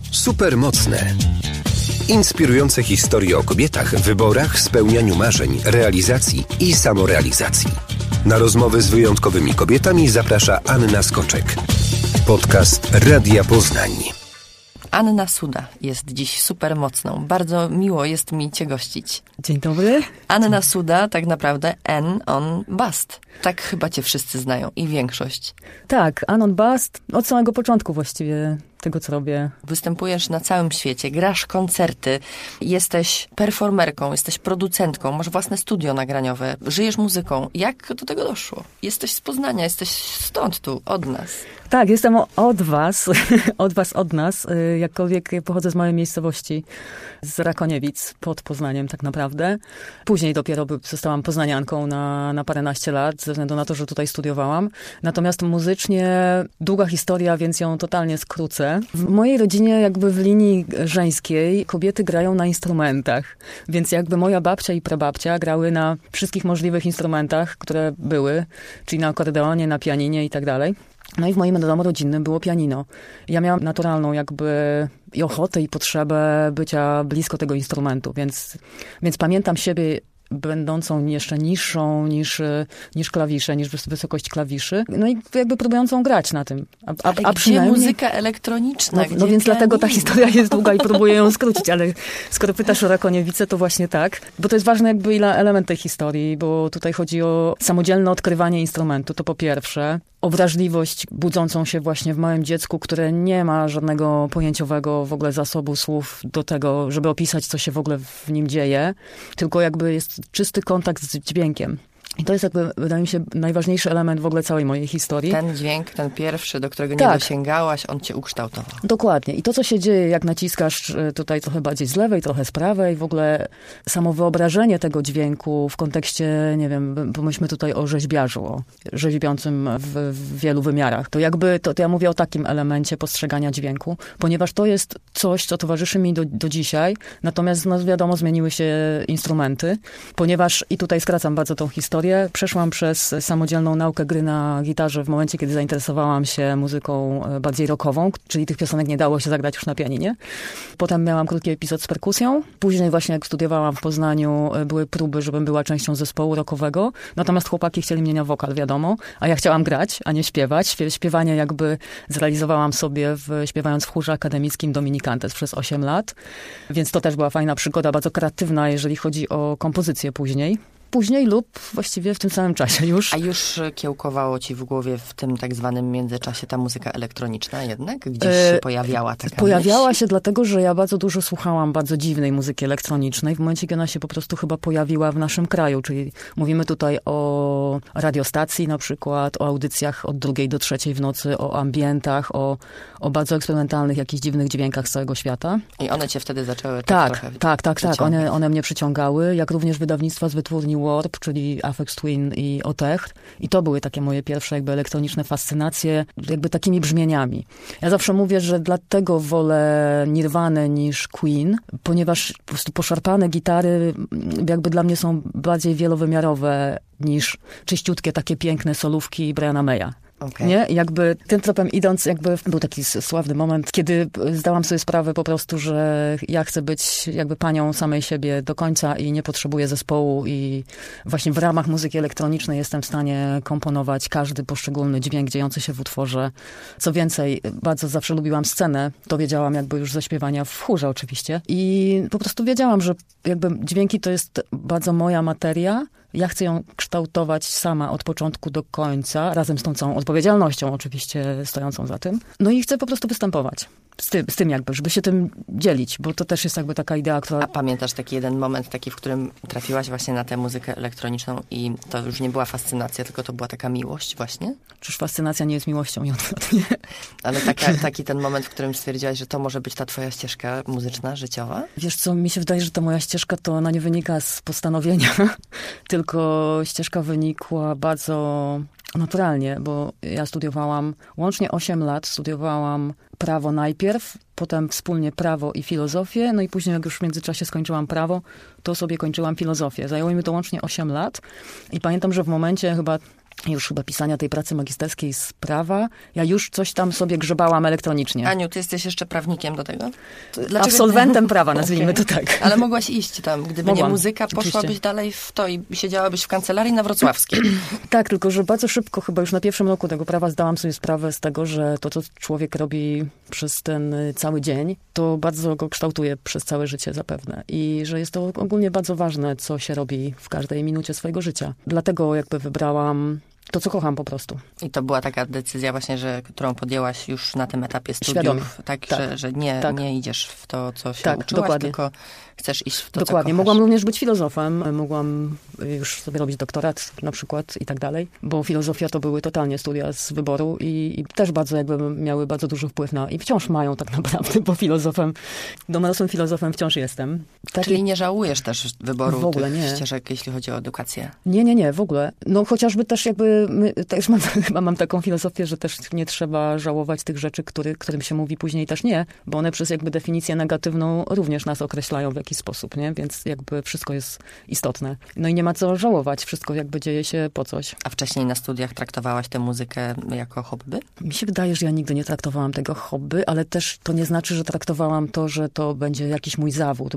Supermocne. Inspirujące historie o kobietach, wyborach, spełnianiu marzeń, realizacji i samorealizacji. Na rozmowy z wyjątkowymi kobietami zaprasza Anna Skoczek. Podcast Radia Poznań. Anna Suda jest dziś supermocną. Bardzo miło jest mi Cię gościć. Dzień dobry. Anna Suda, tak naprawdę Ann on Bust. Tak chyba Cię wszyscy znają i większość. Tak, Ann on Bust od samego początku właściwie tego, co robię. Występujesz na całym świecie, grasz koncerty, jesteś performerką, jesteś producentką, masz własne studio nagraniowe, żyjesz muzyką. Jak do tego doszło? Jesteś z Poznania, jesteś stąd tu, od nas. Tak, jestem od was, od nas, jakkolwiek pochodzę z małej miejscowości, z Rakoniewic, pod Poznaniem tak naprawdę. Później dopiero zostałam poznanianką na paręnaście lat, ze względu na to, że tutaj studiowałam. Natomiast muzycznie długa historia, więc ją totalnie skrócę. W mojej rodzinie jakby w linii żeńskiej kobiety grają na instrumentach, więc jakby moja babcia i prababcia grały na wszystkich możliwych instrumentach, które były, czyli na akordeonie, na pianinie i tak dalej. No i w moim domu rodzinnym było pianino. Ja miałam naturalną jakby i ochotę, i potrzebę bycia blisko tego instrumentu, więc pamiętam siebie będącą jeszcze niższą niż klawisze, niż wysokość klawiszy. No i jakby próbującą grać na tym. A przynajmniej muzyka elektroniczna? No więc dlatego ta historia jest długa i próbuję ją skrócić, ale skoro pytasz o Rakoniewice, to właśnie tak. Bo to jest ważny jakby element tej historii, bo tutaj chodzi o samodzielne odkrywanie instrumentu, to po pierwsze. O wrażliwość budzącą się właśnie w małym dziecku, które nie ma żadnego pojęciowego w ogóle zasobu słów do tego, żeby opisać, co się w ogóle w nim dzieje, tylko jakby jest czysty kontakt z dźwiękiem. I to jest jakby, wydaje mi się, najważniejszy element w ogóle całej mojej historii. Ten dźwięk, ten pierwszy, do którego nie dosięgałaś, on cię ukształtował. Dokładnie. I to, co się dzieje, jak naciskasz tutaj trochę bardziej z lewej, trochę z prawej, w ogóle samo wyobrażenie tego dźwięku w kontekście, nie wiem, pomyślmy tutaj o rzeźbiarzu, o rzeźbiącym w wielu wymiarach. To jakby, to ja mówię o takim elemencie postrzegania dźwięku, ponieważ to jest coś, co towarzyszy mi do dzisiaj. Natomiast, no wiadomo, zmieniły się instrumenty, ponieważ, i tutaj skracam bardzo tą historię, przeszłam przez samodzielną naukę gry na gitarze w momencie, kiedy zainteresowałam się muzyką bardziej rockową, czyli tych piosenek nie dało się zagrać już na pianinie. Potem miałam krótki epizod z perkusją. Później właśnie jak studiowałam w Poznaniu, były próby, żebym była częścią zespołu rockowego. Natomiast chłopaki chcieli mnie na wokal, wiadomo, a ja chciałam grać, a nie śpiewać. Śpiewanie jakby zrealizowałam sobie śpiewając w chórze akademickim Dominikantes przez 8 lat. Więc to też była fajna przygoda, bardzo kreatywna, jeżeli chodzi o kompozycję później. Później lub właściwie w tym samym czasie już. A już kiełkowało ci w głowie w tym tak zwanym międzyczasie ta muzyka elektroniczna jednak? Gdzieś się pojawiała taka Pojawiała się dlatego, że ja bardzo dużo słuchałam bardzo dziwnej muzyki elektronicznej. W momencie, kiedy ona się po prostu chyba pojawiła w naszym kraju, czyli mówimy tutaj o radiostacji na przykład, o audycjach od 2 do 3 w nocy, o ambientach, o bardzo eksperymentalnych, jakichś dziwnych dźwiękach z całego świata. I one cię wtedy zaczęły tak one mnie przyciągały, jak również wydawnictwa z wytwórni Warp, czyli Aphex Twin i Otecht. I to były takie moje pierwsze jakby elektroniczne fascynacje, jakby takimi brzmieniami. Ja zawsze mówię, że dlatego wolę Nirvanę niż Queen, ponieważ po prostu poszarpane gitary jakby dla mnie są bardziej wielowymiarowe niż czyściutkie takie piękne solówki Briana Maya. Okay. Nie? Jakby tym tropem idąc, jakby był taki sławny moment, kiedy zdałam sobie sprawę po prostu, że ja chcę być jakby panią samej siebie do końca i nie potrzebuję zespołu i właśnie w ramach muzyki elektronicznej jestem w stanie komponować każdy poszczególny dźwięk dziejący się w utworze. Co więcej, bardzo zawsze lubiłam scenę, to wiedziałam jakby już ze śpiewania w chórze oczywiście i po prostu wiedziałam, że jakby dźwięki to jest bardzo moja materia. Ja chcę ją kształtować sama od początku do końca, razem z tą całą odpowiedzialnością oczywiście stojącą za tym. No i chcę po prostu występować. Z tym jakby, żeby się tym dzielić, bo to też jest jakby taka idea, która... A pamiętasz taki jeden moment, taki, w którym trafiłaś właśnie na tę muzykę elektroniczną i to już nie była fascynacja, tylko to była taka miłość właśnie? Czyż fascynacja nie jest miłością i odwrotnie? Ale taki ten moment, w którym stwierdziłaś, że to może być ta twoja ścieżka muzyczna, życiowa? Wiesz co, mi się wydaje, że ta moja ścieżka to ona nie wynika z postanowienia, tylko ścieżka wynikła bardzo naturalnie, bo ja studiowałam łącznie 8 lat, studiowałam prawo najpierw, potem wspólnie prawo i filozofię, no i później jak już w międzyczasie skończyłam prawo, to sobie kończyłam filozofię. Zajęło mi to łącznie 8 lat i pamiętam, że w momencie chyba już chyba pisania tej pracy magisterskiej z prawa, ja już coś tam sobie grzebałam elektronicznie. Aniu, ty jesteś jeszcze prawnikiem do tego? Absolwentem prawa, nazwijmy to tak. Ale mogłaś iść tam. Gdyby nie muzyka, poszłabyś dalej w to i siedziałabyś w kancelarii na Wrocławskiej. Tak, tylko że bardzo szybko, chyba już na pierwszym roku tego prawa zdałam sobie sprawę z tego, że to, co człowiek robi przez ten cały dzień, to bardzo go kształtuje przez całe życie zapewne. I że jest to ogólnie bardzo ważne, co się robi w każdej minucie swojego życia. Dlatego jakby wybrałam to, co kocham po prostu. I to była taka decyzja właśnie, którą podjęłaś już na tym etapie studiów. Świadomie. Tak. Że nie idziesz w to, co się uczyłaś, dokładnie. tylko chcesz iść w to, Dokładnie. co kochasz. Mogłam również być filozofem. Mogłam już sobie robić doktorat na przykład i tak dalej, bo filozofia to były totalnie studia z wyboru i też bardzo jakby miały bardzo duży wpływ i wciąż mają tak naprawdę, bo domorosłym filozofem wciąż jestem. Czyli nie żałujesz też wyboru w ogóle tych nie. ścieżek, jeśli chodzi o edukację? Nie, w ogóle. No chociażby też jakby, chyba mam taką filozofię, że też nie trzeba żałować tych rzeczy, którym się mówi później też nie, bo one przez jakby definicję negatywną również nas określają w jakiś sposób, nie? Więc jakby wszystko jest istotne. No i nie ma co żałować, wszystko jakby dzieje się po coś. A wcześniej na studiach traktowałaś tę muzykę jako hobby? Mi się wydaje, że ja nigdy nie traktowałam tego hobby, ale też to nie znaczy, że traktowałam to, że to będzie jakiś mój zawód,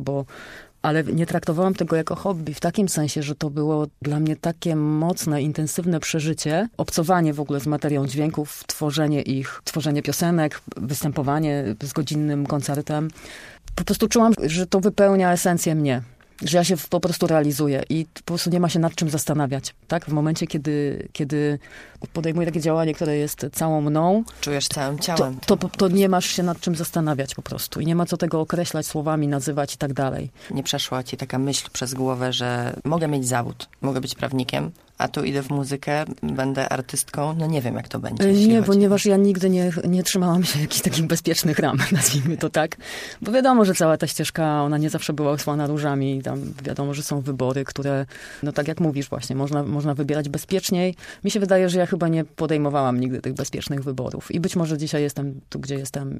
ale nie traktowałam tego jako hobby w takim sensie, że to było dla mnie takie mocne, intensywne przeżycie, obcowanie w ogóle z materią dźwięków, tworzenie piosenek, występowanie z godzinnym koncertem. Po prostu czułam, że to wypełnia esencję mnie. Że ja się po prostu realizuję i po prostu nie ma się nad czym zastanawiać. Tak? W momencie, kiedy podejmuję takie działanie, które jest całą mną, czujesz całym ciałem. To nie masz się nad czym zastanawiać po prostu. I nie ma co tego określać słowami, nazywać i tak dalej. Nie przeszła ci taka myśl przez głowę, że mogę mieć zawód, mogę być prawnikiem, a tu idę w muzykę, będę artystką, no nie wiem, jak to będzie. Nie, ponieważ ja nigdy nie trzymałam się jakichś takich bezpiecznych ram, nazwijmy to tak. Bo wiadomo, że cała ta ścieżka, ona nie zawsze była usłana różami. Tam wiadomo, że są wybory, które, no tak jak mówisz właśnie, można wybierać bezpieczniej. Mi się wydaje, że ja chyba nie podejmowałam nigdy tych bezpiecznych wyborów. I być może dzisiaj jestem tu, gdzie jestem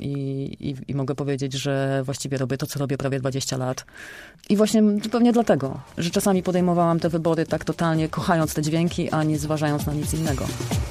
i mogę powiedzieć, że właściwie robię to, co robię prawie 20 lat. I właśnie pewnie dlatego, że czasami podejmowałam te wybory tak totalnie, kochając te dźwięki, a nie zważając na nic innego.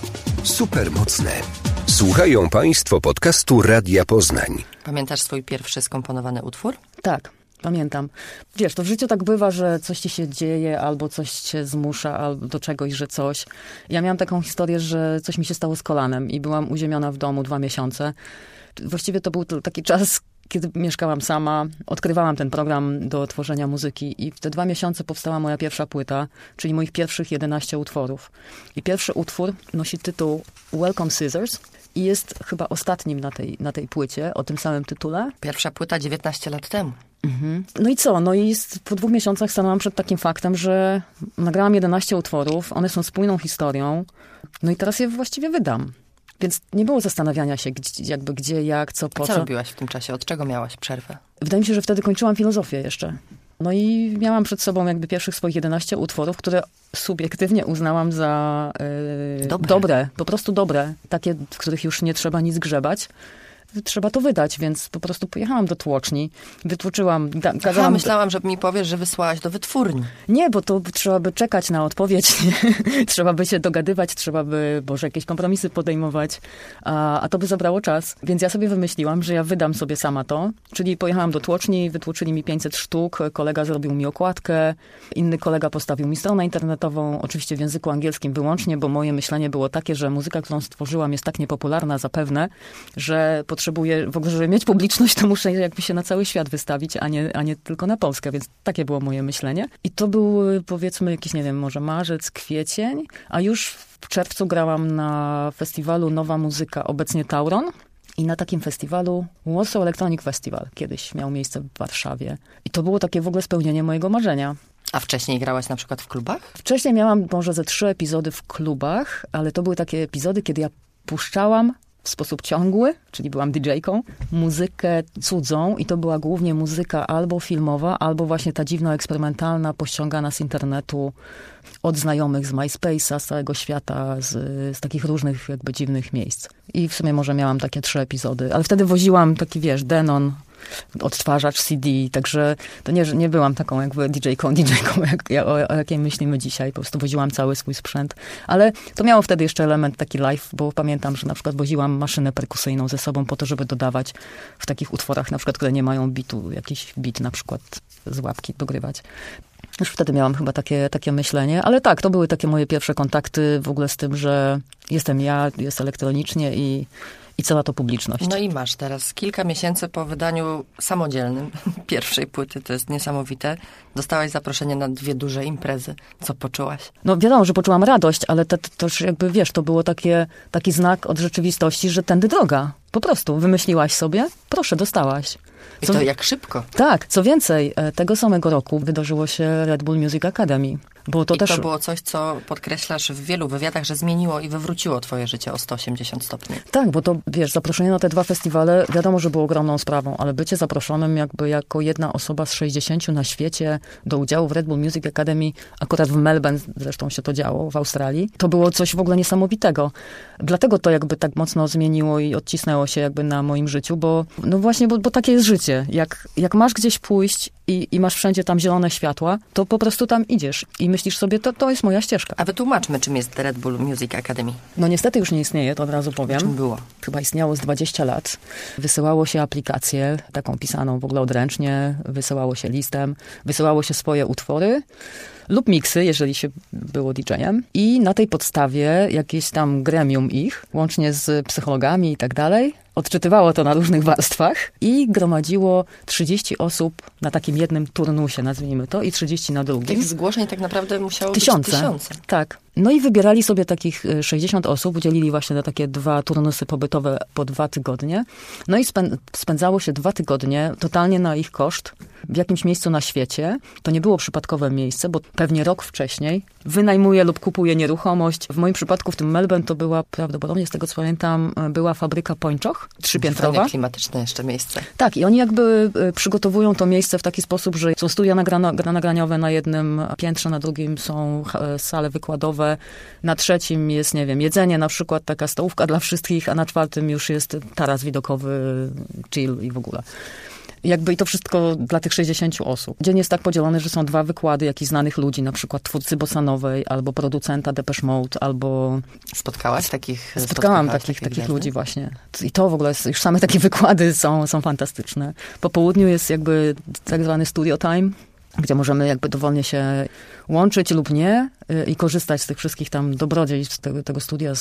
Supermocne. Słuchają Państwo podcastu Radia Poznań. Pamiętasz swój pierwszy skomponowany utwór? Tak. Pamiętam. Wiesz, to w życiu tak bywa, że coś ci się dzieje, albo coś cię zmusza, albo do czegoś, że coś. Ja miałam taką historię, że coś mi się stało z kolanem i byłam uziemiona w domu 2 miesiące. Właściwie to był taki czas, kiedy mieszkałam sama, odkrywałam ten program do tworzenia muzyki i w te 2 miesiące powstała moja pierwsza płyta, czyli moich pierwszych 11 utworów. I pierwszy utwór nosi tytuł Welcome Scissors i jest chyba ostatnim na tej płycie o tym samym tytule. Pierwsza płyta 19 lat temu. Mhm. No i co? No i po 2 miesiącach stanęłam przed takim faktem, że nagrałam 11 utworów, one są spójną historią, no i teraz je właściwie wydam. Więc nie było zastanawiania się, gdzie, jak, co, po co. Co robiłaś w tym czasie? Od czego miałaś przerwę? Wydaje mi się, że wtedy kończyłam filozofię jeszcze. No i miałam przed sobą jakby pierwszych swoich 11 utworów, które subiektywnie uznałam za dobre, po prostu dobre. Takie, w których już nie trzeba nic grzebać. Trzeba to wydać, więc po prostu pojechałam do tłoczni, wytłoczyłam... Myślałam, że mi powiesz, że wysłałaś do wytwórni. Nie, bo to trzeba by czekać na odpowiedź, trzeba by się dogadywać, trzeba by, Boże, jakieś kompromisy podejmować, a to by zabrało czas. Więc ja sobie wymyśliłam, że ja wydam sobie sama to, czyli pojechałam do tłoczni, wytłoczyli mi 500 sztuk, kolega zrobił mi okładkę, inny kolega postawił mi stronę internetową, oczywiście w języku angielskim wyłącznie, bo moje myślenie było takie, że muzyka, którą stworzyłam, jest tak niepopularna zapewne, że potrzebuję, w ogóle, żeby mieć publiczność, to muszę jakby się na cały świat wystawić, a nie tylko na Polskę, więc takie było moje myślenie. I to był, powiedzmy, jakiś, nie wiem, może marzec, kwiecień, a już w czerwcu grałam na festiwalu Nowa Muzyka, obecnie Tauron. I na takim festiwalu, Warsaw Electronic Festival, kiedyś miał miejsce w Warszawie. I to było takie w ogóle spełnienie mojego marzenia. A wcześniej grałaś na przykład w klubach? Wcześniej miałam może ze 3 epizody w klubach, ale to były takie epizody, kiedy ja puszczałam w sposób ciągły, czyli byłam DJ-ką, muzykę cudzą i to była głównie muzyka albo filmowa, albo właśnie ta dziwna, eksperymentalna, pościągana z internetu od znajomych z MySpace'a, z całego świata, z takich różnych jakby dziwnych miejsc. I w sumie może miałam takie 3 epizody, ale wtedy woziłam taki, wiesz, Denon odtwarzacz CD, także to nie byłam taką jakby DJ-ką, o jakiej myślimy dzisiaj. Po prostu woziłam cały swój sprzęt. Ale to miało wtedy jeszcze element taki live, bo pamiętam, że na przykład woziłam maszynę perkusyjną ze sobą po to, żeby dodawać w takich utworach, na przykład, które nie mają bitu, jakiś bit na przykład z łapki dogrywać. Już wtedy miałam chyba takie myślenie, ale tak, to były takie moje pierwsze kontakty w ogóle z tym, że jestem ja, jest elektronicznie i cała to publiczność. No i masz teraz kilka miesięcy po wydaniu samodzielnym pierwszej płyty, to jest niesamowite. Dostałaś zaproszenie na 2 duże imprezy. Co poczułaś? No wiadomo, że poczułam radość, ale to już jakby, wiesz, to było taki znak od rzeczywistości, że tędy droga. Po prostu wymyśliłaś sobie, proszę, dostałaś. I to jak szybko. Tak, co więcej, tego samego roku wydarzyło się Red Bull Music Academy. To było coś, co podkreślasz w wielu wywiadach, że zmieniło i wywróciło twoje życie o 180 stopni. Tak, bo to, wiesz, zaproszenie na te 2 festiwale, wiadomo, że było ogromną sprawą, ale bycie zaproszonym jakby jako jedna osoba z 60 na świecie do udziału w Red Bull Music Academy, akurat w Melbourne zresztą się to działo, w Australii, to było coś w ogóle niesamowitego. Dlatego to jakby tak mocno zmieniło i odcisnęło się jakby na moim życiu, bo no właśnie, bo takie jest życie. Jak masz gdzieś pójść i masz wszędzie tam zielone światła, to po prostu tam idziesz i myślisz sobie, to jest moja ścieżka. A wytłumaczmy, czym jest Red Bull Music Academy. No niestety już nie istnieje, to od razu powiem. Czym było? Chyba istniało z 20 lat. Wysyłało się aplikację, taką pisaną w ogóle odręcznie, wysyłało się listem, wysyłało się swoje utwory lub miksy, jeżeli się było DJ-em. I na tej podstawie jakieś tam gremium ich, łącznie z psychologami i tak dalej, odczytywało to na różnych warstwach i gromadziło 30 osób na takim jednym turnusie, nazwijmy to, i 30 na drugim. Tych zgłoszeń tak naprawdę musiało tysiące. być tysiące. Tak. No i wybierali sobie takich 60 osób, udzielili właśnie na takie 2 turnusy pobytowe po 2 tygodnie. No i spędzało się 2 tygodnie totalnie na ich koszt w jakimś miejscu na świecie. To nie było przypadkowe miejsce, bo pewnie rok wcześniej wynajmuje lub kupuje nieruchomość. W moim przypadku w tym Melbourne to była, prawdopodobnie z tego co pamiętam, była fabryka pończoch, 3-piętrowa. Fajne, klimatyczne jeszcze miejsce. Tak, i oni jakby przygotowują to miejsce w taki sposób, że są studia nagraniowe na jednym piętrze, na drugim są sale wykładowe, na 3 jest, nie wiem, jedzenie, na przykład taka stołówka dla wszystkich, a na 4 już jest taras widokowy, chill i w ogóle. Jakby i to wszystko dla tych 60 osób. Dzień jest tak podzielony, że są 2 wykłady jakichś znanych ludzi, na przykład twórcy bossanowej, albo producenta Depeche Mode, albo... Spotkałaś takich? Spotkałam takich ludzi właśnie. I to w ogóle, już same takie wykłady są fantastyczne. Po południu jest jakby tak zwany studio time, gdzie możemy jakby dowolnie się łączyć lub nie i korzystać z tych wszystkich tam dobrodziejstw tego studia,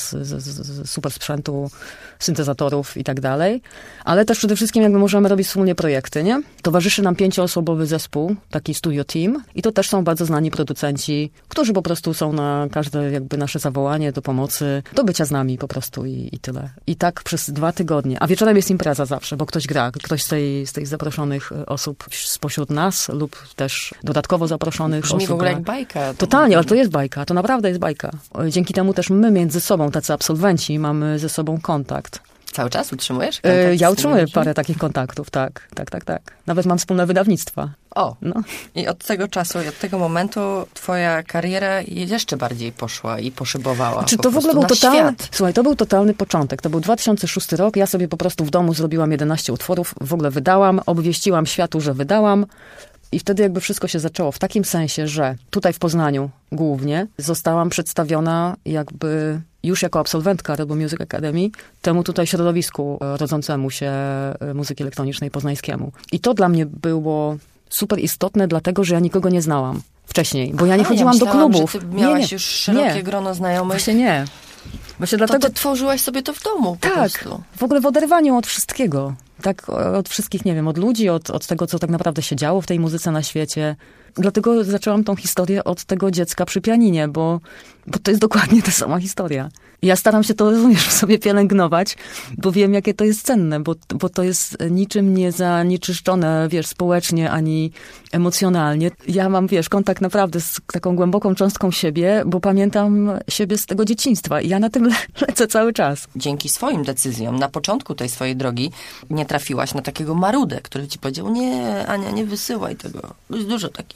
z super sprzętu, syntezatorów i tak dalej. Ale też przede wszystkim jakby możemy robić wspólnie projekty, nie? Towarzyszy nam 5-osobowy zespół, taki studio team i to też są bardzo znani producenci, którzy po prostu są na każde jakby nasze zawołanie do pomocy, do bycia z nami po prostu i tyle. I tak przez 2 tygodnie. A wieczorem jest impreza zawsze, bo ktoś gra. Ktoś z tych zaproszonych osób spośród nas lub też dodatkowo zaproszonych osób. Brzmi w ogóle jak bajka. Totalnie, ale to jest bajka. To naprawdę jest bajka. Dzięki temu też my między sobą, tacy absolwenci, mamy ze sobą kontakt. Cały czas utrzymujesz kontakt? Ja utrzymuję parę takich kontaktów, tak. Nawet mam wspólne wydawnictwa. O, no. I od tego czasu i od tego momentu twoja kariera jeszcze bardziej poszła i poszybowała. Czy to w ogóle był totalny... Słuchaj, to był totalny początek. To był 2006 rok. Ja sobie po prostu w domu zrobiłam 11 utworów. W ogóle wydałam, obwieściłam światu, że wydałam. I wtedy jakby wszystko się zaczęło w takim sensie, że tutaj w Poznaniu głównie zostałam przedstawiona jakby już jako absolwentka Red Bull Music Academy temu tutaj środowisku rodzącemu się muzyki elektronicznej poznańskiemu. I to dla mnie było super istotne, dlatego, że ja nikogo nie znałam wcześniej, bo ja nie chodziłam do klubów. Że ty miałaś już szerokie grono znajomych. Właśnie nie. Właśnie dlatego... ty tworzyłaś sobie to w domu po prostu. W ogóle w oderwaniu od wszystkiego. Tak od wszystkich, nie wiem, od ludzi, od tego, co tak naprawdę się działo w tej muzyce na świecie. Dlatego zaczęłam tą historię od tego dziecka przy pianinie, bo to jest dokładnie ta sama historia. Ja staram się to, rozumiesz, w sobie pielęgnować, bo wiem, jakie to jest cenne, bo to jest niczym nie zanieczyszczone, wiesz, społecznie, ani emocjonalnie. Ja mam, wiesz, kontakt naprawdę z taką głęboką cząstką siebie, bo pamiętam siebie z tego dzieciństwa i ja na tym lecę cały czas. Dzięki swoim decyzjom na początku tej swojej drogi nie trafiłaś na takiego marudę, który ci powiedział, nie, Ania, nie wysyłaj tego. Jest dużo takich.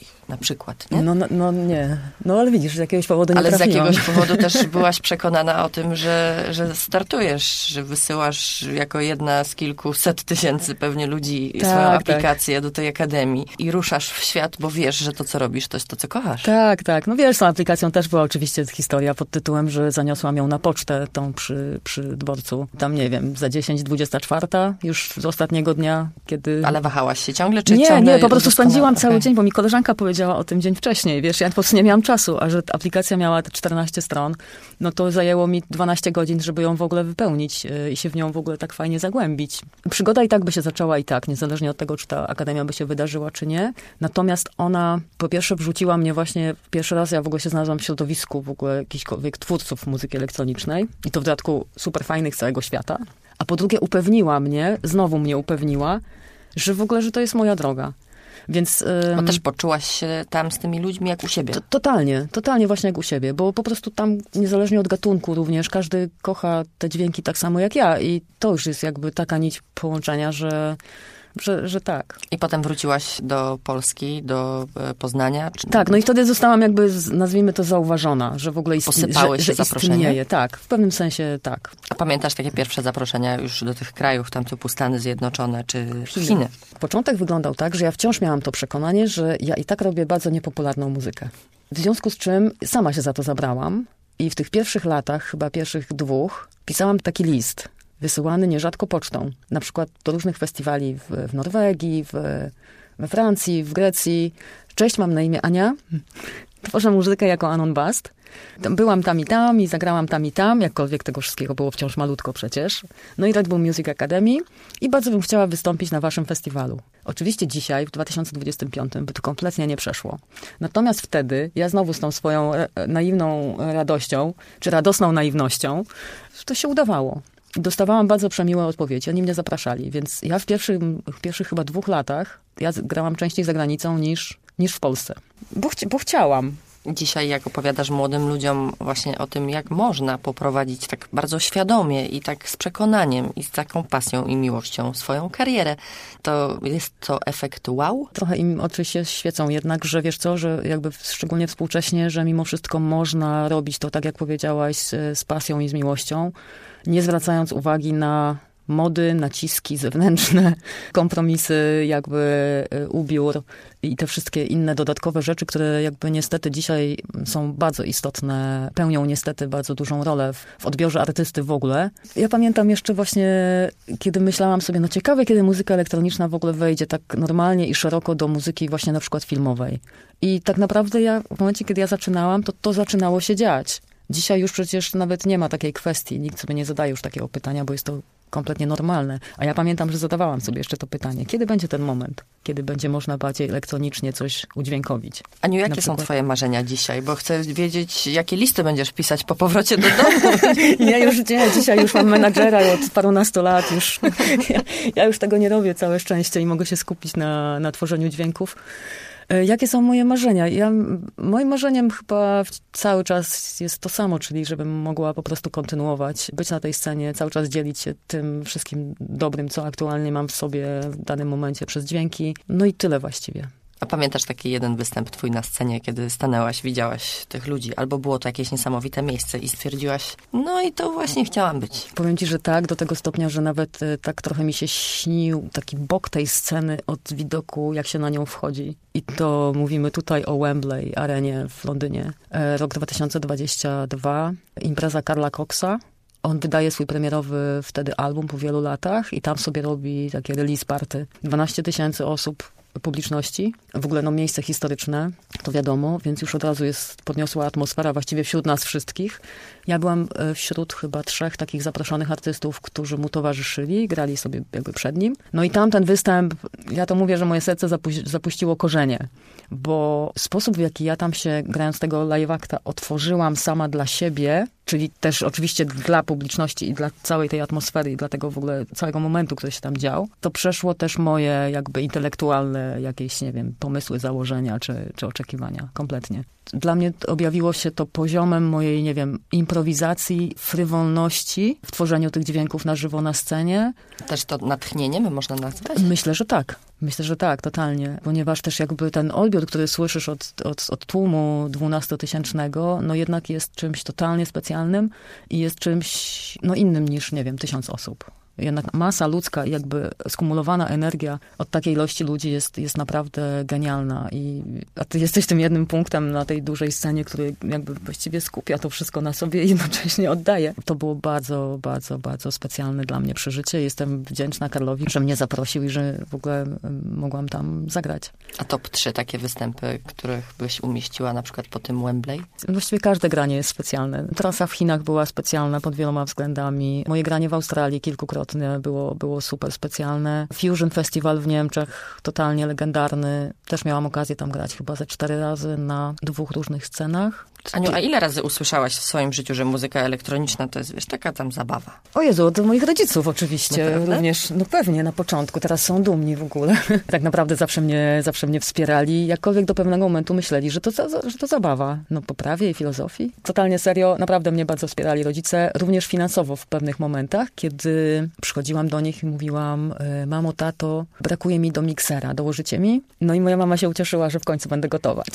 na przykład, nie? No nie. No ale widzisz, z jakiegoś powodu nie trafiłam. Ale z jakiegoś powodu też byłaś przekonana o tym, że startujesz, że wysyłasz jako jedna z kilkuset tysięcy pewnie ludzi swoją aplikację do tej akademii i ruszasz w świat, bo wiesz, że to, co robisz, to jest to, co kochasz. Tak. No wiesz, z tą aplikacją też była oczywiście historia pod tytułem, że zaniosłam ją na pocztę, tą przy dworcu. Tam, nie wiem, za 10:24 już z ostatniego dnia, kiedy... Ale wahałaś się ciągle, czy nie, ciągle... Nie, po prostu spędziłam cały dzień, bo mi koleżanka powiedziała o tym dzień wcześniej, wiesz, ja po prostu nie miałam czasu, a że aplikacja miała te 14 stron, no to zajęło mi 12 godzin, żeby ją w ogóle wypełnić i się w nią w ogóle tak fajnie zagłębić. Przygoda i tak by się zaczęła i tak, niezależnie od tego, czy ta akademia by się wydarzyła, czy nie. Natomiast ona, po pierwsze, wrzuciła mnie właśnie, pierwszy raz ja w ogóle się znalazłam w środowisku w ogóle jakichkolwiek twórców muzyki elektronicznej i to w dodatku super fajnych z całego świata. A po drugie znowu mnie upewniła, że w ogóle, że to jest moja droga. Więc... Bo też poczułaś się tam z tymi ludźmi jak u siebie. Totalnie właśnie jak u siebie, bo po prostu tam niezależnie od gatunku również, każdy kocha te dźwięki tak samo jak ja i to już jest jakby taka nić połączenia, że tak. I potem wróciłaś do Polski, do Poznania? Tak, no i wtedy zostałam jakby, nazwijmy to, zauważona, że w ogóle Posypały się zaproszenia? Istnieje, tak, w pewnym sensie tak. A pamiętasz takie pierwsze zaproszenia już do tych krajów, tam typu Stany Zjednoczone czy Chiny? Początek wyglądał tak, że ja wciąż miałam to przekonanie, że ja i tak robię bardzo niepopularną muzykę. W związku z czym sama się za to zabrałam i w tych pierwszych latach, chyba pierwszych 2, pisałam taki list, wysyłany nierzadko pocztą. Na przykład do różnych festiwali w Norwegii, we Francji, w Grecji. Cześć, mam na imię Ania. Tworzę muzykę jako Anon Bast. Byłam tam i zagrałam tam i tam, jakkolwiek tego wszystkiego było wciąż malutko przecież. No i Red Bull Music Academy i bardzo bym chciała wystąpić na waszym festiwalu. Oczywiście dzisiaj, w 2025, by to kompletnie nie przeszło. Natomiast wtedy ja znowu z tą swoją naiwną radością, czy radosną naiwnością, to się udawało. Dostawałam bardzo przemiłe odpowiedzi. Oni mnie zapraszali, więc ja w pierwszych chyba 2 latach ja grałam częściej za granicą niż w Polsce. Bo chciałam. Dzisiaj jak opowiadasz młodym ludziom właśnie o tym, jak można poprowadzić tak bardzo świadomie i tak z przekonaniem i z taką pasją i miłością swoją karierę, to jest to efekt wow? Trochę im oczy się świecą jednak, że wiesz co, że jakby szczególnie współcześnie, że mimo wszystko można robić to, tak jak powiedziałaś, z pasją i z miłością, nie zwracając uwagi na mody, naciski zewnętrzne, kompromisy, jakby ubiór i te wszystkie inne dodatkowe rzeczy, które jakby niestety dzisiaj są bardzo istotne, pełnią niestety bardzo dużą rolę w odbiorze artysty w ogóle. Ja pamiętam jeszcze właśnie, kiedy myślałam sobie, no ciekawe, kiedy muzyka elektroniczna w ogóle wejdzie tak normalnie i szeroko do muzyki właśnie na przykład filmowej. I tak naprawdę w momencie, kiedy ja zaczynałam, to zaczynało się dziać. Dzisiaj już przecież nawet nie ma takiej kwestii, nikt sobie nie zadaje już takiego pytania, bo jest to kompletnie normalne. A ja pamiętam, że zadawałam sobie jeszcze to pytanie. Kiedy będzie ten moment? Kiedy będzie można bardziej elektronicznie coś udźwiękowić? Aniu, jakie są twoje marzenia dzisiaj? Bo chcę wiedzieć, jakie listy będziesz pisać po powrocie do domu. Dzisiaj już mam menadżera od parunastu lat. Ja już tego nie robię, całe szczęście, i mogę się skupić na tworzeniu dźwięków. Jakie są moje marzenia? Moim marzeniem chyba cały czas jest to samo, czyli żebym mogła po prostu kontynuować, być na tej scenie, cały czas dzielić się tym wszystkim dobrym, co aktualnie mam w sobie w danym momencie przez dźwięki. No i tyle właściwie. A pamiętasz taki jeden występ twój na scenie, kiedy stanęłaś, widziałaś tych ludzi, albo było to jakieś niesamowite miejsce i stwierdziłaś, no i to właśnie chciałam być. Powiem ci, że tak, do tego stopnia, że nawet tak trochę mi się śnił taki bok tej sceny od widoku, jak się na nią wchodzi. I to mówimy tutaj o Wembley Arenie w Londynie. Rok 2022, impreza Karla Coxa. On wydaje swój premierowy wtedy album po wielu latach i tam sobie robi takie release party. 12 000 osób publiczności. W ogóle miejsce historyczne, to wiadomo, więc już od razu jest podniosła atmosfera właściwie wśród nas wszystkich. Ja byłam wśród chyba 3 takich zaproszonych artystów, którzy mu towarzyszyli, grali sobie jakby przed nim. No i tamten występ, ja to mówię, że moje serce zapuściło korzenie, bo sposób, w jaki ja tam się, grając tego live acta, otworzyłam sama dla siebie, czyli też oczywiście dla publiczności i dla całej tej atmosfery i dla tego w ogóle całego momentu, który się tam dział, to przeszło też moje jakby intelektualne jakieś, nie wiem, pomysły, założenia czy oczekiwania. Kompletnie. Dla mnie objawiło się to poziomem mojej, nie wiem, improwizacji, frywolności w tworzeniu tych dźwięków na żywo na scenie. Też to natchnieniem można nazwać? Myślę, że tak. Myślę, że tak, totalnie. Ponieważ też jakby ten odbiór, który słyszysz od tłumu 12-tysięcznego, no jednak jest czymś totalnie specjalnym i jest czymś innym niż, nie wiem, 1000 osób. Jednak masa ludzka i jakby skumulowana energia od takiej ilości ludzi jest naprawdę genialna. A ty jesteś tym jednym punktem na tej dużej scenie, który jakby właściwie skupia to wszystko na sobie i jednocześnie oddaje. To było bardzo, bardzo, bardzo specjalne dla mnie przeżycie. Jestem wdzięczna Karlowi, że mnie zaprosił i że w ogóle mogłam tam zagrać. A top 3 takie występy, których byś umieściła na przykład po tym Wembley? Właściwie każde granie jest specjalne. Trasa w Chinach była specjalna pod wieloma względami. Moje granie w Australii kilkukrotnie było super specjalne. Fusion Festival w Niemczech, totalnie legendarny. Też miałam okazję tam grać chyba ze 4 razy na 2 różnych scenach. Aniu, a ile razy usłyszałaś w swoim życiu, że muzyka elektroniczna to jest, wiesz, taka tam zabawa? O Jezu, od moich rodziców oczywiście. Naprawdę? Również, no pewnie, na początku. Teraz są dumni w ogóle. Tak naprawdę zawsze mnie wspierali. Jakkolwiek do pewnego momentu myśleli, że to zabawa. No po prawie i filozofii. Totalnie serio, naprawdę mnie bardzo wspierali rodzice. Również finansowo w pewnych momentach, kiedy przychodziłam do nich i mówiłam: mamo, tato, brakuje mi do miksera, dołożycie mi? No i moja mama się ucieszyła, że w końcu będę gotować.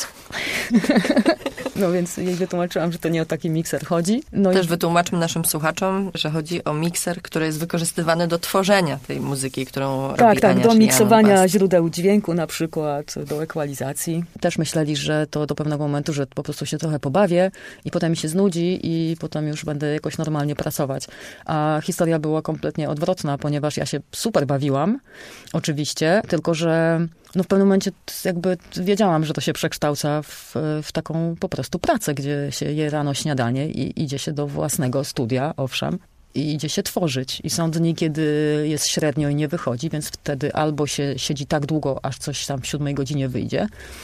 No więc jej wytłumaczyłam, że to nie o taki mikser chodzi. No Też wytłumaczmy naszym słuchaczom, że chodzi o mikser, który jest wykorzystywany do tworzenia tej muzyki, którą robi Ania, tak, do czyli miksowania Jan Bast. źródeł dźwięku na przykład, do ekwalizacji. Też myśleli, że to do pewnego momentu, że po prostu się trochę pobawię i potem mi się znudzi i potem już będę jakoś normalnie pracować. A historia była kompletnie odwrotna, ponieważ ja się super bawiłam, oczywiście, tylko że w pewnym momencie jakby wiedziałam, że to się przekształca w taką po prostu pracę, gdzie się je rano śniadanie i idzie się do własnego studia, owszem, i idzie się tworzyć. I są dni, kiedy jest średnio i nie wychodzi, więc wtedy albo się siedzi tak długo, aż coś tam w 7 godzinie wyjdzie,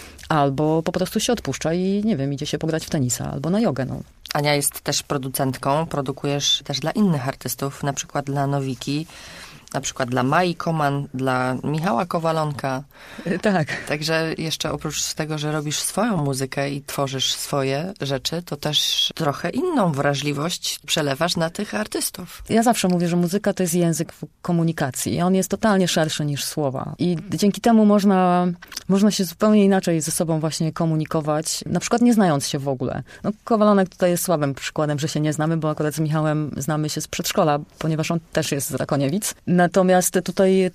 albo po prostu się odpuszcza i nie wiem, idzie się pograć w tenisa albo na jogę. No. Ania jest też producentką, produkujesz też dla innych artystów, na przykład dla Nowiki, na przykład dla Mai Koman, dla Michała Kowalonka. Tak. Także jeszcze oprócz tego, że robisz swoją muzykę i tworzysz swoje rzeczy, to też trochę inną wrażliwość przelewasz na tych artystów. Ja zawsze mówię, że muzyka to jest język komunikacji i on jest totalnie szerszy niż słowa. I dzięki temu można się zupełnie inaczej ze sobą właśnie komunikować, na przykład nie znając się w ogóle. No, Kowalonek tutaj jest słabym przykładem, że się nie znamy, bo akurat z Michałem znamy się z przedszkola, ponieważ on też jest z Rakoniewic. Natomiast tutaj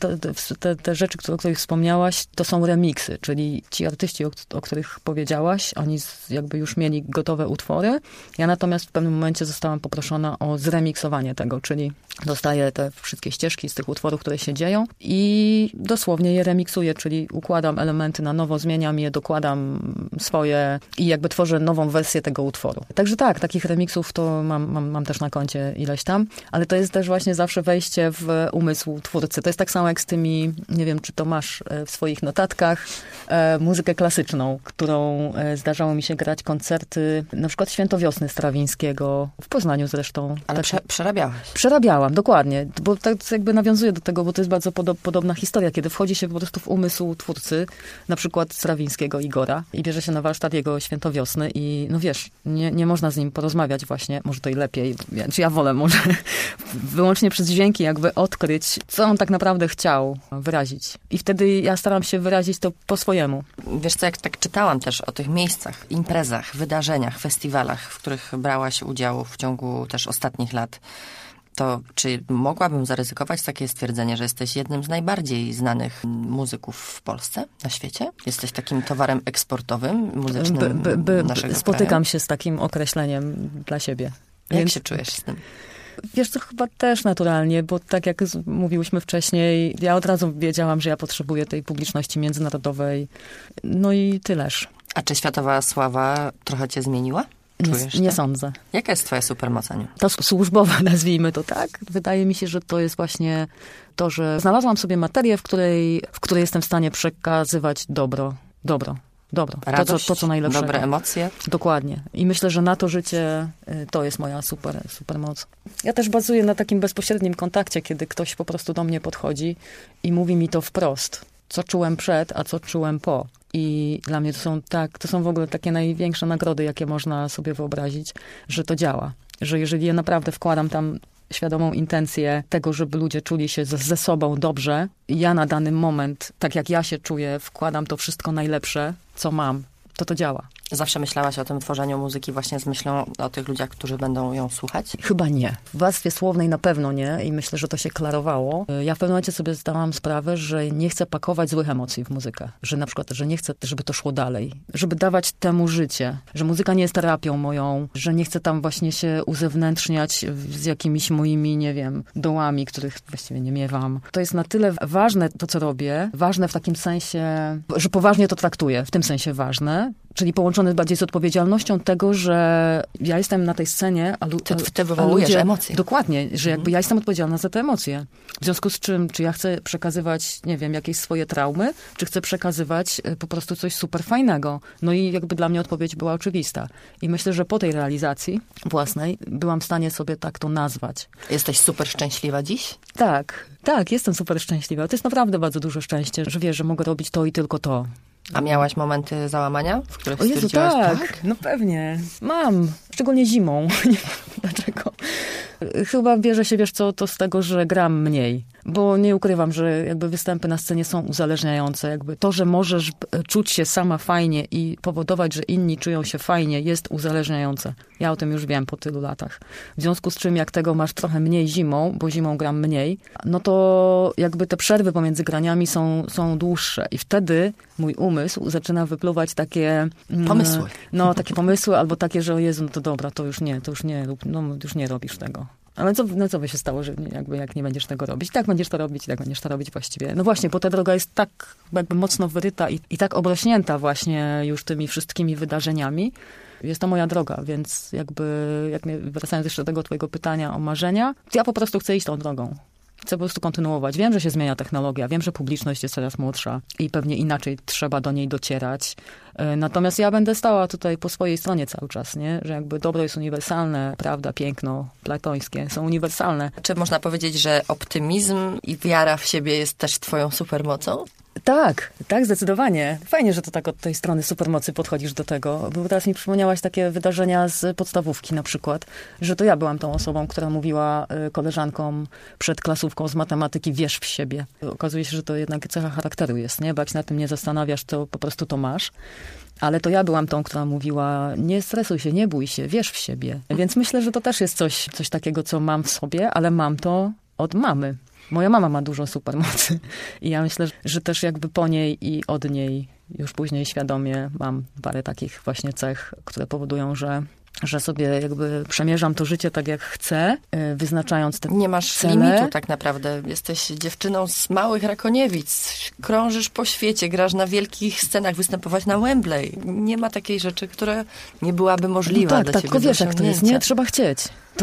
te rzeczy, o których wspomniałaś, to są remiksy, czyli ci artyści, o których powiedziałaś, oni jakby już mieli gotowe utwory. Ja natomiast w pewnym momencie zostałam poproszona o zremiksowanie tego, czyli dostaję te wszystkie ścieżki z tych utworów, które się dzieją i dosłownie je remiksuję, czyli układam elementy na nowo, zmieniam je, dokładam swoje i jakby tworzę nową wersję tego utworu. Także tak, takich remiksów to mam też na koncie ileś tam, ale to jest też właśnie zawsze wejście w umysł twórcy. To jest tak samo jak z tymi, nie wiem, czy to masz w swoich notatkach, muzykę klasyczną, którą zdarzało mi się grać koncerty, na przykład Święto Wiosny Strawińskiego, w Poznaniu zresztą. Ale przerabiałaś. Przerabiałam, dokładnie, bo tak jakby nawiązuję do tego, bo to jest bardzo podobna historia, kiedy wchodzi się po prostu w umysł twórcy, na przykład Strawińskiego Igora i bierze się na warsztat jego Święto Wiosny i no wiesz, nie można z nim porozmawiać właśnie, może to i lepiej, czy ja wolę może wyłącznie przez dźwięki jakby odkryć, co on tak naprawdę chciał wyrazić. I wtedy ja staram się wyrazić to po swojemu. Wiesz co, jak tak czytałam też o tych miejscach, imprezach, wydarzeniach, festiwalach, w których brałaś udział w ciągu też ostatnich lat, to czy mogłabym zaryzykować takie stwierdzenie, że jesteś jednym z najbardziej znanych muzyków w Polsce, na świecie? Jesteś takim towarem eksportowym, muzycznym naszego Spotykam kraju? się z takim określeniem dla siebie. Jak się czujesz z tym? Wiesz co, chyba też naturalnie, bo tak jak mówiłyśmy wcześniej, ja od razu wiedziałam, że ja potrzebuję tej publiczności międzynarodowej. No i tyleż. A czy światowa sława trochę cię zmieniła? Czujesz Nie to? sądzę. Jaka jest twoja supermoc, Aniu? To służbowa, nazwijmy to tak. Wydaje mi się, że to jest właśnie to, że znalazłam sobie materię, w której jestem w stanie przekazywać dobro. Radość, to co najlepszego. dobre emocje. Dokładnie. I myślę, że na to życie to jest moja super moc. Ja też bazuję na takim bezpośrednim kontakcie, kiedy ktoś po prostu do mnie podchodzi i mówi mi to wprost. Co czułem przed, a co czułem po. I dla mnie to są w ogóle takie największe nagrody, jakie można sobie wyobrazić, że to działa. Że jeżeli ja naprawdę wkładam tam świadomą intencję tego, żeby ludzie czuli się ze sobą dobrze. Ja na dany moment, tak jak ja się czuję, wkładam to wszystko najlepsze, co mam. To działa. Zawsze myślałaś o tym tworzeniu muzyki właśnie z myślą o tych ludziach, którzy będą ją słuchać? Chyba nie. W warstwie słownej na pewno nie i myślę, że to się klarowało. Ja w pewnym momencie sobie zdałam sprawę, że nie chcę pakować złych emocji w muzykę. Że na przykład, że nie chcę, żeby to szło dalej. Żeby dawać temu życie. Że muzyka nie jest terapią moją. Że nie chcę tam właśnie się uzewnętrzniać z jakimiś moimi, nie wiem, dołami, których właściwie nie miewam. To jest na tyle ważne to, co robię. Ważne w takim sensie, że poważnie to traktuję. W tym sensie ważne. Czyli połączone bardziej z odpowiedzialnością tego, że ja jestem na tej scenie, a ty wywołujesz emocje. Dokładnie, że jakby ja jestem odpowiedzialna za te emocje. W związku z czym, czy ja chcę przekazywać, nie wiem, jakieś swoje traumy, czy chcę przekazywać po prostu coś super fajnego. No i jakby dla mnie odpowiedź była oczywista. I myślę, że po tej realizacji własnej byłam w stanie sobie tak to nazwać. Jesteś super szczęśliwa dziś? Tak, jestem super szczęśliwa. To jest naprawdę bardzo duże szczęście, że wiesz, że mogę robić to i tylko to. A miałaś momenty załamania, w których O Jezu, stwierdziłaś, tak, no pewnie. Mam. Szczególnie zimą. Nie wiem dlaczego. Chyba bierze się, wiesz co, to z tego, że gram mniej. Bo nie ukrywam, że jakby występy na scenie są uzależniające. Jakby to, że możesz czuć się sama fajnie i powodować, że inni czują się fajnie, jest uzależniające. Ja o tym już wiem po tylu latach. W związku z czym, jak tego masz trochę mniej zimą, bo zimą gram mniej, no to jakby te przerwy pomiędzy graniami są dłuższe. I wtedy mój umysł zaczyna wypluwać takie... pomysły. No, takie pomysły, albo takie, że o Jezu, no to dobra, to już nie już nie robisz tego. Ale co by się stało, że jak nie będziesz tego robić? Tak będziesz to robić właściwie. No właśnie, bo ta droga jest tak jakby mocno wyryta i tak obrośnięta właśnie już tymi wszystkimi wydarzeniami. Jest to moja droga, więc wracając jeszcze do tego twojego pytania o marzenia, to ja po prostu chcę iść tą drogą. Chcę po prostu kontynuować. Wiem, że się zmienia technologia, wiem, że publiczność jest coraz młodsza i pewnie inaczej trzeba do niej docierać. Natomiast ja będę stała tutaj po swojej stronie cały czas, nie? Że jakby dobro jest uniwersalne, prawda, piękno platońskie są uniwersalne. Czy można powiedzieć, że optymizm i wiara w siebie jest też twoją supermocą? Tak, zdecydowanie. Fajnie, że to tak od tej strony supermocy podchodzisz do tego, bo teraz mi przypomniałaś takie wydarzenia z podstawówki na przykład, że to ja byłam tą osobą, która mówiła koleżankom przed klasówką z matematyki, wierz w siebie. Okazuje się, że to jednak cecha charakteru jest, nie? Bo jak się nad tym nie zastanawiasz, to po prostu to masz. Ale to ja byłam tą, która mówiła, nie stresuj się, nie bój się, wierz w siebie. Więc myślę, że to też jest coś takiego, co mam w sobie, ale mam to od mamy. Moja mama ma dużo supermocy i ja myślę, że też jakby po niej i od niej już później świadomie mam parę takich właśnie cech, które powodują, że sobie jakby przemierzam to życie tak jak chcę, wyznaczając te Nie masz cele. limitu tak naprawdę. Jesteś dziewczyną z małych Rakoniewic. Krążysz po świecie, grasz na wielkich scenach, występować na Wembley. Nie ma takiej rzeczy, która nie byłaby możliwa no dla tak, ciebie tylko wiesz jak to jest, nie? osiągnięcia. Trzeba chcieć.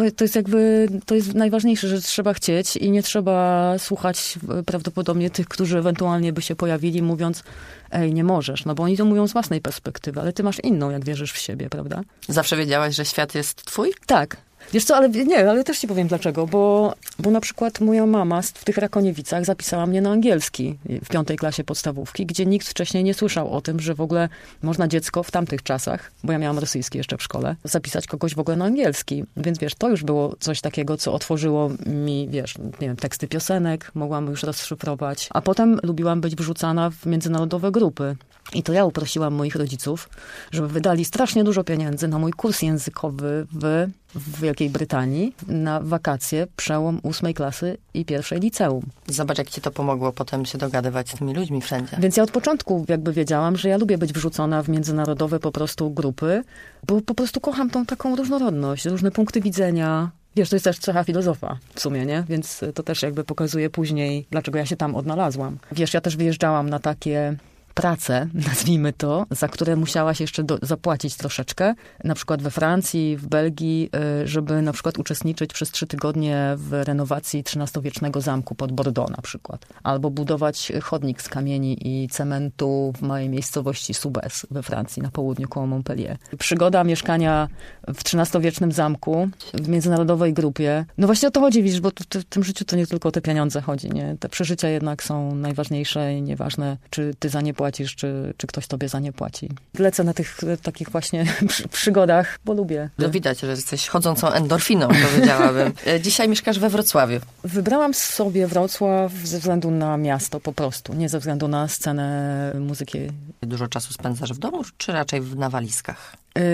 To jest najważniejsze, że trzeba chcieć i nie trzeba słuchać prawdopodobnie tych, którzy ewentualnie by się pojawili, mówiąc, ej, nie możesz, no bo oni to mówią z własnej perspektywy, ale ty masz inną, jak wierzysz w siebie, prawda? Zawsze wiedziałaś, że świat jest twój? Tak. Wiesz co, ale też ci powiem dlaczego, bo na przykład moja mama w tych Rakoniewicach zapisała mnie na angielski w 5. klasie podstawówki, gdzie nikt wcześniej nie słyszał o tym, że w ogóle można dziecko w tamtych czasach, bo ja miałam rosyjski jeszcze w szkole, zapisać kogoś w ogóle na angielski. Więc wiesz, to już było coś takiego, co otworzyło mi, wiesz, nie wiem, teksty piosenek, mogłam już rozszyfrować, a potem lubiłam być wrzucana w międzynarodowe grupy. I to ja uprosiłam moich rodziców, żeby wydali strasznie dużo pieniędzy na mój kurs językowy w Wielkiej Brytanii na wakacje, przełom 8. klasy i 1. liceum. Zobacz, jak ci to pomogło potem się dogadywać z tymi ludźmi wszędzie. Więc ja od początku jakby wiedziałam, że ja lubię być wrzucona w międzynarodowe po prostu grupy, bo po prostu kocham tą taką różnorodność, różne punkty widzenia. Wiesz, to jest też cecha filozofa w sumie, nie? Więc to też jakby pokazuje później, dlaczego ja się tam odnalazłam. Wiesz, ja też wyjeżdżałam na takie prace, nazwijmy to, za które musiałaś jeszcze zapłacić troszeczkę, na przykład we Francji, w Belgii, żeby na przykład uczestniczyć przez 3 tygodnie w renowacji XIII-wiecznego zamku pod Bordeaux na przykład. Albo budować chodnik z kamieni i cementu w małej miejscowości Soubès we Francji, na południu koło Montpellier. Przygoda mieszkania w XIII-wiecznym zamku, w międzynarodowej grupie. No właśnie o to chodzi, widzisz, bo w tym życiu to nie tylko o te pieniądze chodzi, nie? Te przeżycia jednak są najważniejsze i nieważne, czy ty za nie płacisz, płacisz, czy ktoś tobie za nie płaci. Lecę na tych takich właśnie przygodach, bo lubię. No widać, że jesteś chodzącą endorfiną, powiedziałabym. Dzisiaj mieszkasz we Wrocławiu. Wybrałam sobie Wrocław ze względu na miasto po prostu, nie ze względu na scenę muzyki. Dużo czasu spędzasz w domu, czy raczej na walizkach?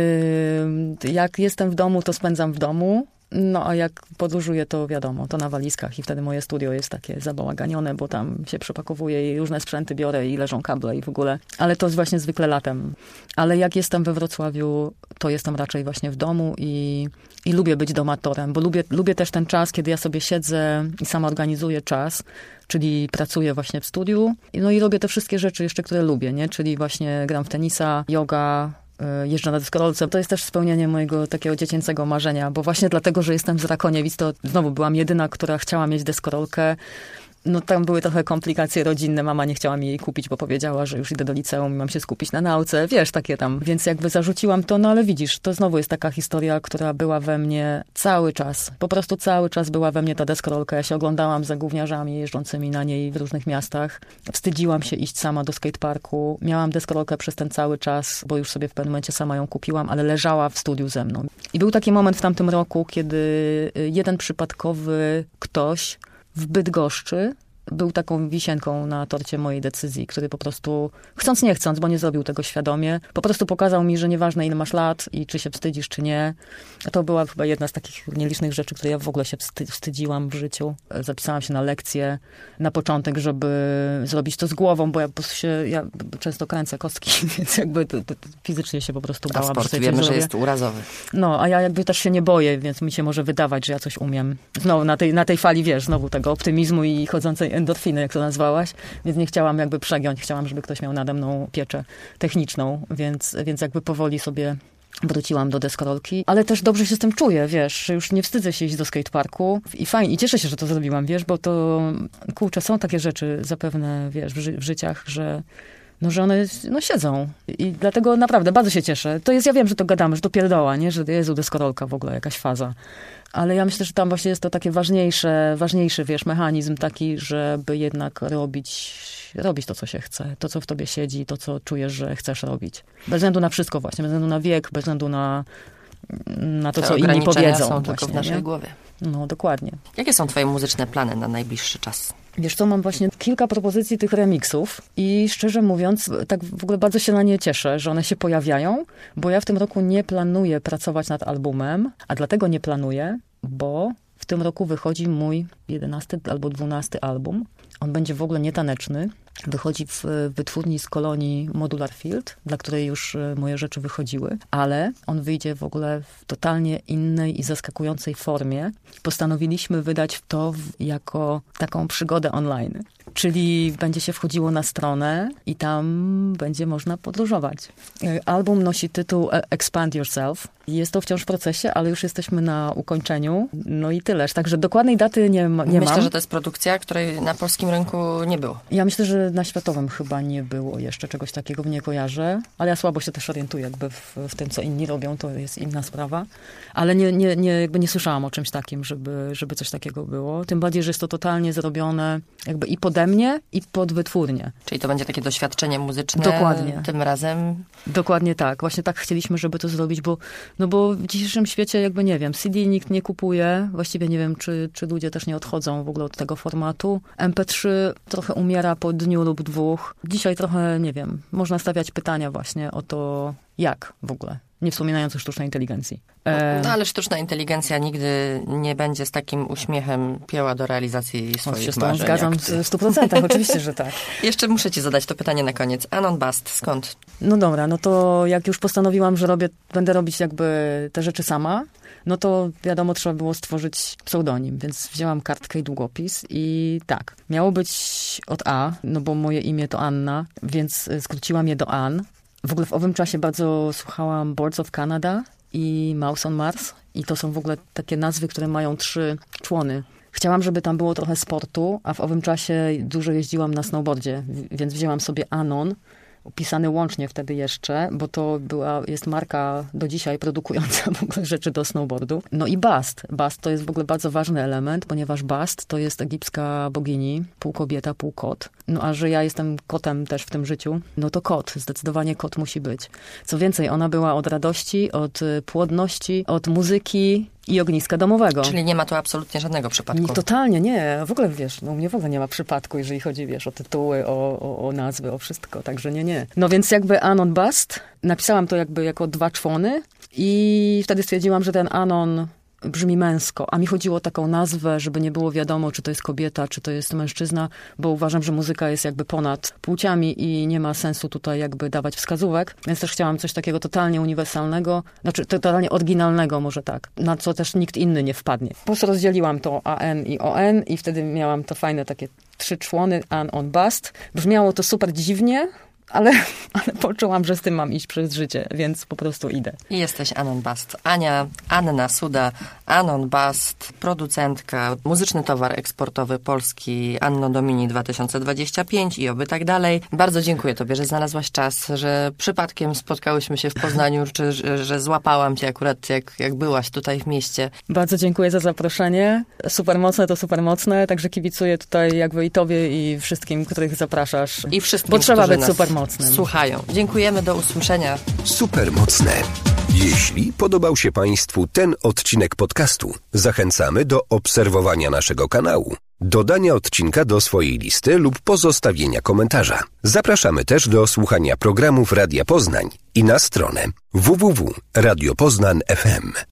Jak jestem w domu, to spędzam w domu. No, a jak podróżuję, to wiadomo, to na walizkach i wtedy moje studio jest takie zabałaganione, bo tam się przepakowuje i różne sprzęty biorę i leżą kable i w ogóle. Ale to jest właśnie zwykle latem. Ale jak jestem we Wrocławiu, to jestem raczej właśnie w domu i lubię być domatorem, bo lubię też ten czas, kiedy ja sobie siedzę i sama organizuję czas, czyli pracuję właśnie w studiu. No i robię te wszystkie rzeczy jeszcze, które lubię, nie? Czyli właśnie gram w tenisa, yoga, jeżdżę na deskorolce. To jest też spełnienie mojego takiego dziecięcego marzenia, bo właśnie dlatego, że jestem z Rakoniewic, to znowu byłam jedyna, która chciała mieć deskorolkę. No tam były trochę komplikacje rodzinne. Mama nie chciała mi jej kupić, bo powiedziała, że już idę do liceum i mam się skupić na nauce. Wiesz, takie tam. Więc jakby zarzuciłam to, no ale widzisz, to znowu jest taka historia, która była we mnie cały czas. Po prostu cały czas była we mnie ta deskorolka. Ja się oglądałam za gówniarzami jeżdżącymi na niej w różnych miastach. Wstydziłam się iść sama do skateparku. Miałam deskorolkę przez ten cały czas, bo już sobie w pewnym momencie sama ją kupiłam, ale leżała w studiu ze mną. I był taki moment w tamtym roku, kiedy jeden przypadkowy ktoś w Bydgoszczy był taką wisienką na torcie mojej decyzji, który po prostu, chcąc nie chcąc, bo nie zrobił tego świadomie, po prostu pokazał mi, że nieważne ile masz lat i czy się wstydzisz, czy nie. To była chyba jedna z takich nielicznych rzeczy, które ja w ogóle się wstydziłam w życiu. Zapisałam się na lekcję na początek, żeby zrobić to z głową, bo ja po prostu ja często kręcę kostki, więc jakby fizycznie się po prostu bałam. A sport wiemy, że jest urazowy. No, a ja jakby też się nie boję, więc mi się może wydawać, że ja coś umiem. Znowu na tej fali, wiesz, znowu tego optymizmu i chodzącej endorfiny, jak to nazwałaś, więc nie chciałam jakby przegiąć, chciałam, żeby ktoś miał nade mną pieczę techniczną, więc jakby powoli sobie wróciłam do deskorolki, ale też dobrze się z tym czuję, wiesz, że już nie wstydzę się iść do skateparku i fajnie, i cieszę się, że to zrobiłam, wiesz, bo to, kurczę, są takie rzeczy zapewne, wiesz, w życiach, że one siedzą. I dlatego naprawdę bardzo się cieszę. To jest, ja wiem, że to gadamy, że to pierdoła, nie? Że Jezu, deskorolka w ogóle, jakaś faza. Ale ja myślę, że tam właśnie jest to takie ważniejszy, wiesz, mechanizm taki, żeby jednak robić to, co się chce. To, co w tobie siedzi, to, co czujesz, że chcesz robić. Bez względu na wszystko właśnie. Bez względu na wiek, bez względu na to, co inni powiedzą. Są tylko w naszej głowie. No, dokładnie. Jakie są twoje muzyczne plany na najbliższy czas? Wiesz co, mam właśnie kilka propozycji tych remixów i szczerze mówiąc, tak w ogóle bardzo się na nie cieszę, że one się pojawiają, bo ja w tym roku nie planuję pracować nad albumem, a dlatego nie planuję, bo w tym roku wychodzi mój 11 albo 12 album. On będzie w ogóle nietaneczny. Wychodzi w wytwórni z Kolonii Modular Field, dla której już moje rzeczy wychodziły, ale on wyjdzie w ogóle w totalnie innej i zaskakującej formie. Postanowiliśmy wydać to jako taką przygodę online. Czyli będzie się wchodziło na stronę i tam będzie można podróżować. Album nosi tytuł Expand Yourself. Jest to wciąż w procesie, ale już jesteśmy na ukończeniu. No i tyleż. Także dokładnej daty nie mam. Myślę, że to jest produkcja, której na polskim rynku nie było. Ja myślę, że na światowym chyba nie było jeszcze czegoś takiego, nie kojarzę. Ale ja słabo się też orientuję jakby w tym, co inni robią. To jest inna sprawa. Ale nie słyszałam o czymś takim, żeby coś takiego było. Tym bardziej, że jest to totalnie zrobione jakby i pode mnie, i pod wytwórnię. Czyli to będzie takie doświadczenie muzyczne. Dokładnie. Tym razem. Dokładnie tak. Właśnie tak chcieliśmy, żeby to zrobić, bo w dzisiejszym świecie jakby nie wiem, CD nikt nie kupuje. Właściwie nie wiem, czy ludzie też nie odchodzą w ogóle od tego formatu. MP3 trochę umiera po dniu lub dwóch. Dzisiaj trochę, nie wiem, można stawiać pytania właśnie o to, jak w ogóle. Nie wspominając o sztucznej inteligencji. No ale sztuczna inteligencja nigdy nie będzie z takim uśmiechem pięła do realizacji swoich marzeń. Zgadzam w 100%, oczywiście, że tak. Jeszcze muszę ci zadać to pytanie na koniec. Anon Bast, skąd? No dobra, no to jak już postanowiłam, że będę robić jakby te rzeczy sama, no to wiadomo, trzeba było stworzyć pseudonim, więc wzięłam kartkę i długopis i tak, miało być od A, no bo moje imię to Anna, więc skróciłam je do Ann. W ogóle w owym czasie bardzo słuchałam Boards of Canada i Mouse on Mars i to są w ogóle takie nazwy, które mają 3 człony. Chciałam, żeby tam było trochę sportu, a w owym czasie dużo jeździłam na snowboardzie, więc wzięłam sobie Anon, pisany łącznie wtedy jeszcze, bo to jest marka do dzisiaj produkująca w ogóle rzeczy do snowboardu. No i bast. Bast to jest w ogóle bardzo ważny element, ponieważ Bast to jest egipska bogini, pół kobieta, pół kot. No a że ja jestem kotem też w tym życiu, no to kot, zdecydowanie kot musi być. Co więcej, ona była od radości, od płodności, od muzyki i ogniska domowego. Czyli nie ma tu absolutnie żadnego przypadku. Totalnie nie. W ogóle, wiesz, u mnie w ogóle nie ma przypadku, jeżeli chodzi, wiesz, o tytuły, o nazwy, o wszystko. Także nie. No więc jakby Anon Bast, napisałam to jakby jako 2 czwony i wtedy stwierdziłam, że ten Anon brzmi męsko, a mi chodziło o taką nazwę, żeby nie było wiadomo, czy to jest kobieta, czy to jest mężczyzna, bo uważam, że muzyka jest jakby ponad płciami i nie ma sensu tutaj jakby dawać wskazówek, więc też chciałam coś takiego totalnie uniwersalnego, znaczy totalnie oryginalnego może tak, na co też nikt inny nie wpadnie. Po prostu rozdzieliłam to AN i ON i wtedy miałam to fajne takie 3 człony, Anon Bast. Brzmiało to super dziwnie, ale poczułam, że z tym mam iść przez życie, więc po prostu idę. I jesteś Anon Bast. Anna Suda, Anon Bast, producentka, muzyczny towar eksportowy Polski Anno Domini 2025 i oby tak dalej. Bardzo dziękuję tobie, że znalazłaś czas, że przypadkiem spotkałyśmy się w Poznaniu, czy że złapałam cię akurat jak byłaś tutaj w mieście. Bardzo dziękuję za zaproszenie. Super mocne to super mocne, także kibicuję tutaj jakby i tobie i wszystkim, których zapraszasz. I wszystkim, bo trzeba być super mocnym. Słuchają. Dziękujemy, do usłyszenia. Super mocne. Jeśli podobał się Państwu ten odcinek podcastu, zachęcamy do obserwowania naszego kanału, dodania odcinka do swojej listy lub pozostawienia komentarza. Zapraszamy też do słuchania programów Radia Poznań i na stronę www.radiopoznań.fm.